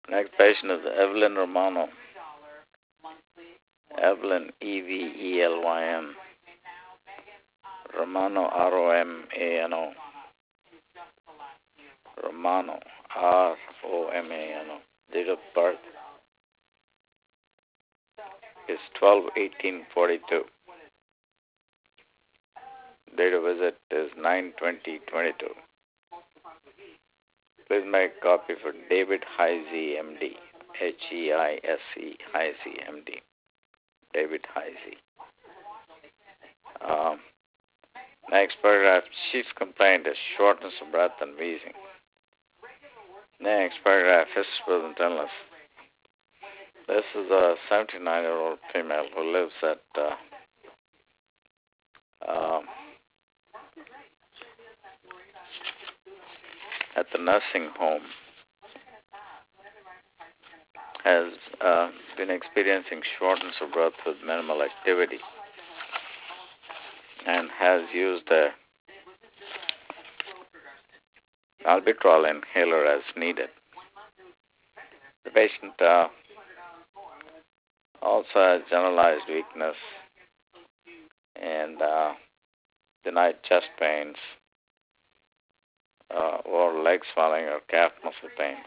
Next patient is Evelyn Romano. Evelyn, Evelyn. Romano, Romano. Romano, Romano. Date of birth is 12/18/42. Date of visit is 9/20/22. Please make a copy for David Heisey, MD. Heise, Heisey, MD. David Heisey. Next paragraph, chief complaint is shortness of breath and wheezing. Next paragraph, history, present illness. This is a 79-year-old female who lives at the nursing home. Has been experiencing shortness of breath with minimal activity and has used a albuterol inhaler as needed. The patient also has generalized weakness and denied chest pains or leg swelling or calf muscle pains.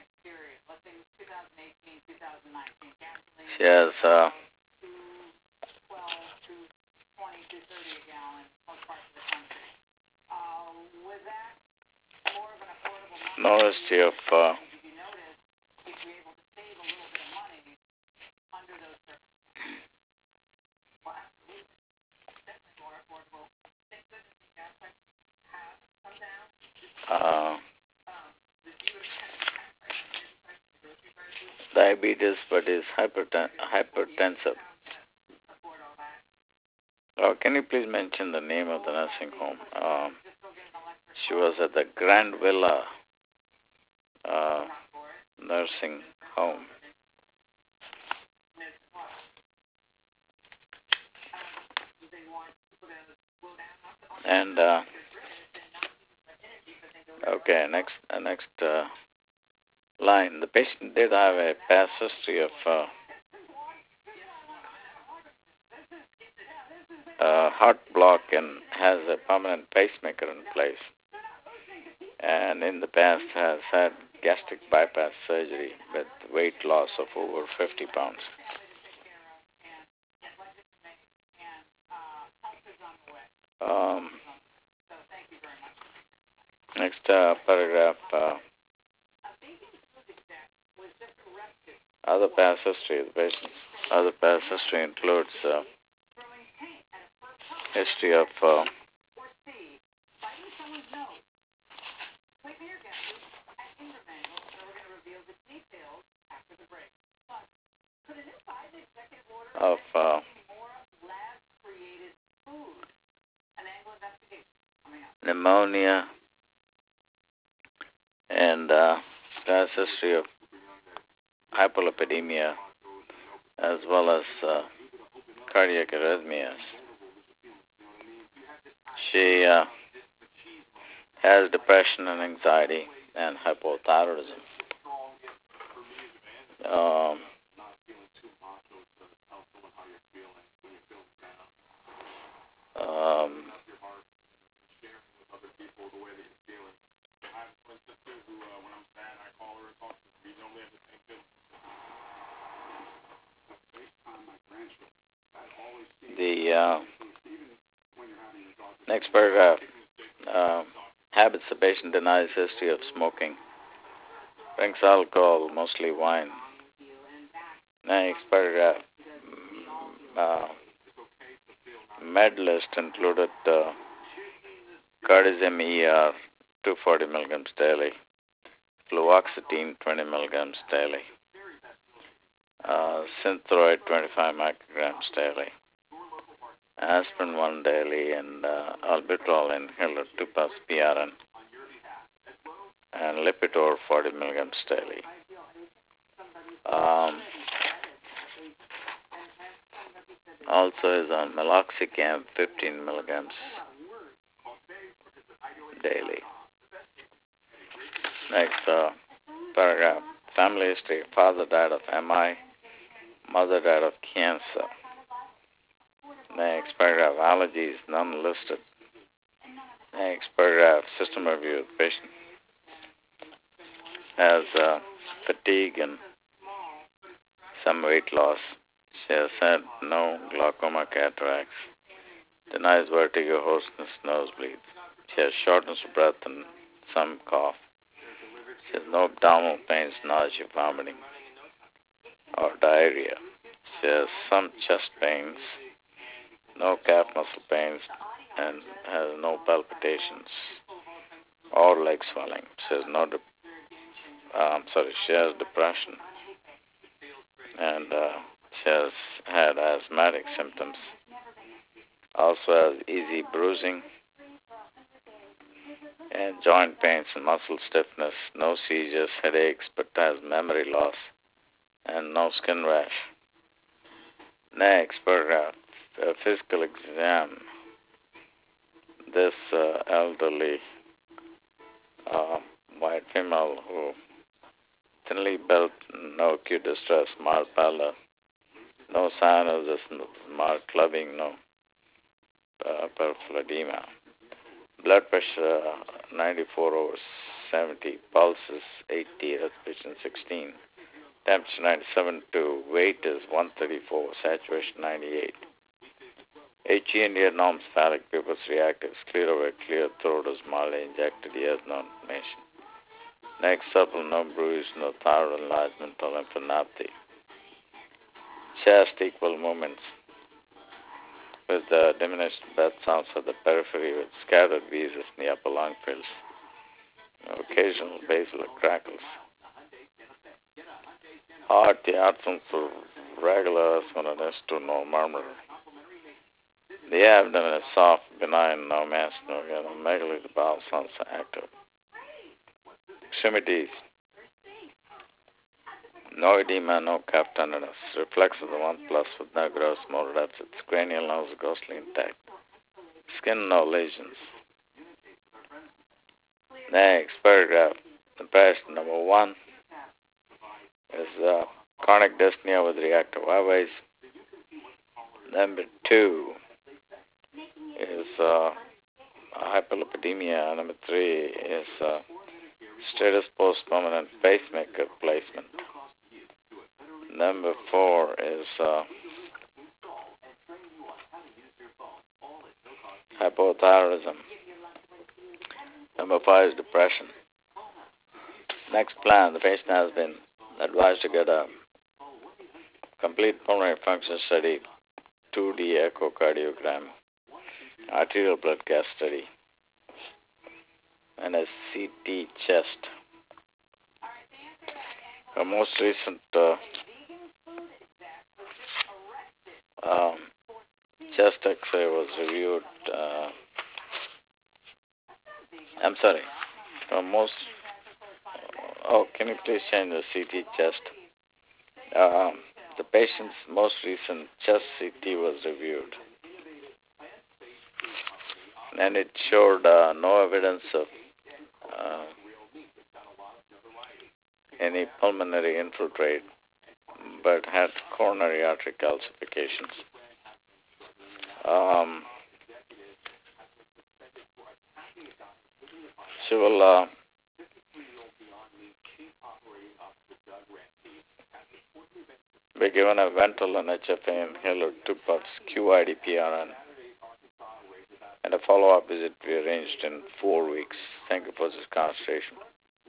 She has no history of diabetes, but is hypertensive. Can you please mention the name of the nursing home? She was at the Grand Villa nursing home. And next line. The patient did have a past history of heart block and has a permanent pacemaker in place. And in the past has had gastric bypass surgery with weight loss of over 50 pounds. Next paragraph. Other past history of the patient. Other past history includes history of pneumonia and past history of hypolipidemia as well as cardiac arrhythmias. She has depression and anxiety and hypothyroidism. The next paragraph, habits. The patient denies history of smoking. Drinks alcohol, mostly wine. Next paragraph, med list included cardizem ER 240 milligrams daily, fluoxetine 20 milligrams daily, Synthroid 25 micrograms daily, aspirin 1 daily, and albuterol inhaler 2 puffs PRN, and Lipitor 40 milligrams daily. Also is on meloxicam 15 milligrams daily. Next paragraph, family history. Father died of MI. Mother died of cancer. Next paragraph, allergies, none listed. Next paragraph, system review. The patient has fatigue and some weight loss. She has had no glaucoma, cataracts. Denies vertigo, hoarseness, nosebleeds. She has shortness of breath and some cough. She has no abdominal pains, nausea, vomiting, or diarrhea. She has some chest pains, no calf muscle pains, and has no palpitations or leg swelling. She has she has depression, and she has had asthmatic symptoms. Also has easy bruising and joint pains and muscle stiffness, no seizures, headaches, but has memory loss and no skin rash. Next paragraph, physical exam. This elderly white female who thinly built, no acute distress, mild pallor, no cyanosis, mild clubbing, no peripheral edema. Blood pressure 94/70, pulses 80, respiration 16, temperature 97.2, weight is 134, saturation 98. HE&E norms, phallic pupils reactive, clear over, clear throat is mildly injected, he has no inflammation. Next, supple, no bruise, no thyroid enlargement or lymphadenopathy. Chest equal movements with diminished breath sounds at the periphery with scattered wheezes in the upper lung fills. Occasional basilar crackles. Heart, the absence of regular sonorities to no murmur. The abdomen is soft, benign, no mass, no megaly, the bowel sounds active. Extremities. No edema, no calf tenderness. Reflex of the 1+ with no gross motor deficits. Cranial nose grossly intact. Skin, no lesions. Next paragraph. The patient number 1 is chronic dyspnea with reactive airways. Number 2 is hyperlipidemia. Number 3 is status post-permanent pacemaker placement. Number 4 is hypothyroidism. Number 5 is depression. Next plan, the patient has been advised to get a complete pulmonary function study, 2D echocardiogram, arterial blood gas study, and a CT chest. The most recent chest X-ray was reviewed. Can you please change the CT chest? The patient's most recent chest CT was reviewed, and it showed no evidence of any pulmonary infiltrate, but had coronary artery calcifications. She will be given a Ventolin HFA inhaler, 2 puffs, QIDPRN, and a follow-up visit to be arranged in 4 weeks. Thank you for this conversation.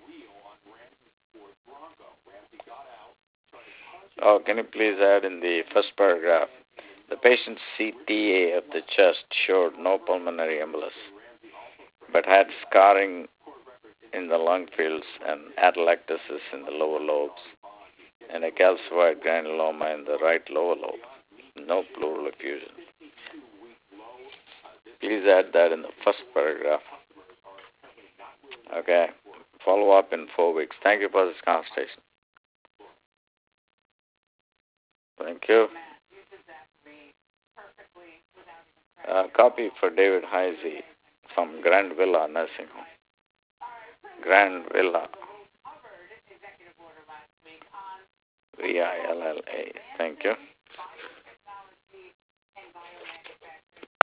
Can you please add in the first paragraph, the patient's CTA of the chest showed no pulmonary embolus, but had scarring in the lung fields and atelectasis in the lower lobes, and a calcified granuloma in the right lower lobe. No pleural effusion. Please add that in the first paragraph. Okay. Follow up in 4 weeks. Thank you for this conversation. Thank you. Copy for David Heisey from Grand Villa Nursing Home. Grand Villa. Villa. Thank you.